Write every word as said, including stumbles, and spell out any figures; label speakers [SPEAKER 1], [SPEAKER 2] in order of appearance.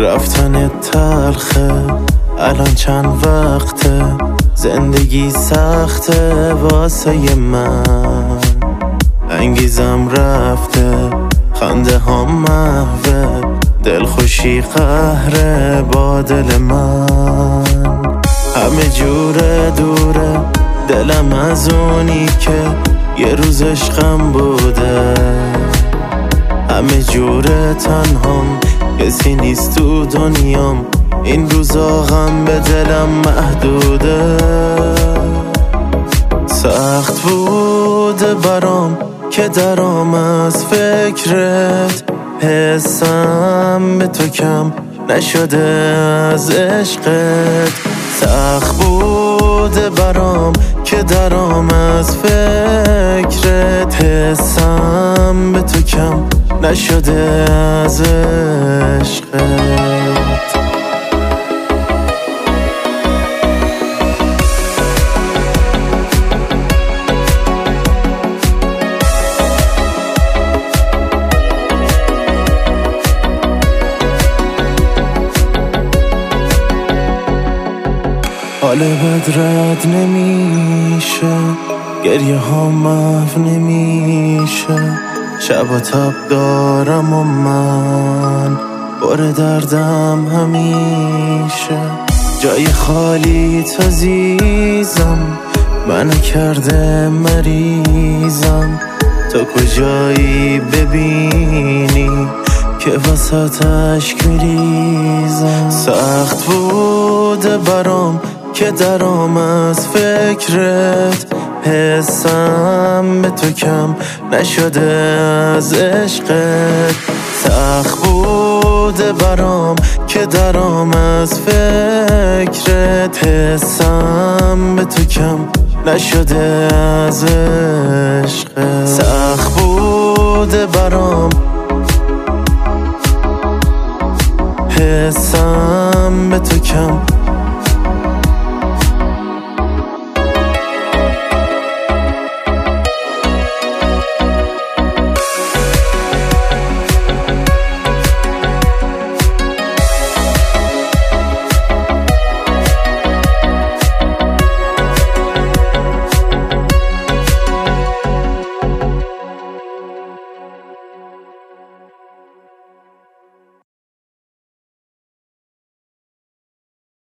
[SPEAKER 1] رفتن تلخه الان چند وقته، زندگی سخته واسه من، انگیزم رفته، خنده ها محوه، دلخوشی قهره با دل من. همه جوره دوره دلم از اونی که یه روز عشقم بوده، همه جوره تنهام، کسی نیست تو دنیام، این روزا غم به دلم محدوده. سخت بوده برام که درام از فکرت، حسم به تو کم نشده از عشقت. سخت بوده برام که درام از فکرت، حسم به تو کم نشده از عشقت. حال بد رد نمیشه، گریه ها محو نمیشه، شب و تب دارم و من بار دردم همیشه. جای خالی عزیزم منو کرده مریضم، تو کجایی ببینی که وسط اشک میریزم. سخت بوده برام که درام از فکرت، حسم به تو کم نشده از عشقت. سخت بوده برام که درام از فکرت، حسم به تو کم نشده از عشقت. سخت بوده برام، حسم به تو کم